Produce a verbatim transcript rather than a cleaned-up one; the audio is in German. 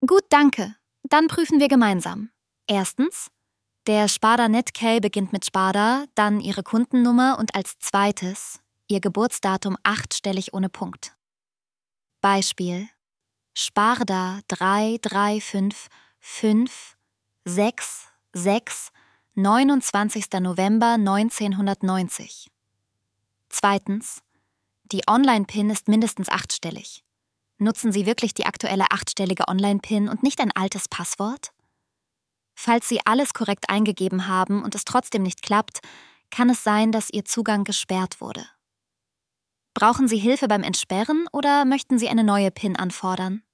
Gut, danke. Dann prüfen wir gemeinsam. Erstens, der Sparda-Netcall beginnt mit Sparda, dann Ihre Kundennummer und als zweites Ihr Geburtsdatum achtstellig ohne Punkt. Beispiel: Sparda drei drei fünf fünf sechs sechs neunundzwanzigster November neunzehnhundertneunzig. Zweitens, die Online-Pin ist mindestens achtstellig. Nutzen Sie wirklich die aktuelle achtstellige Online-Pin und nicht ein altes Passwort? Falls Sie alles korrekt eingegeben haben und es trotzdem nicht klappt, kann es sein, dass Ihr Zugang gesperrt wurde. Brauchen Sie Hilfe beim Entsperren oder möchten Sie eine neue PIN anfordern?